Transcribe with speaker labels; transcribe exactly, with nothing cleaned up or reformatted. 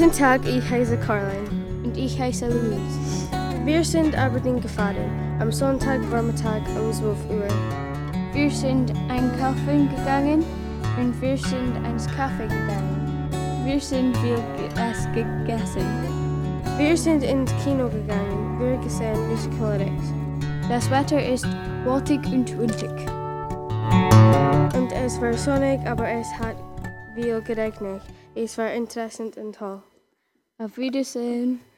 Speaker 1: Guten Tag, ich heiße Caroline.
Speaker 2: Und ich heiße Louise.
Speaker 1: Wir sind Aberdeen gefahren, am Sonntagvormittag um zwölf Uhr.
Speaker 2: Wir sind einkaufen gegangen und wir sind ins Café gegangen. Wir sind viel es gegessen.
Speaker 1: Wir sind ins Kino gegangen, wir gesehen Musical Rex.
Speaker 2: Das Wetter ist wolkig und windig.
Speaker 1: Und es war sonnig, aber es hat viel geregnet. Es war interessant und toll.
Speaker 2: Auf Wiedersehen.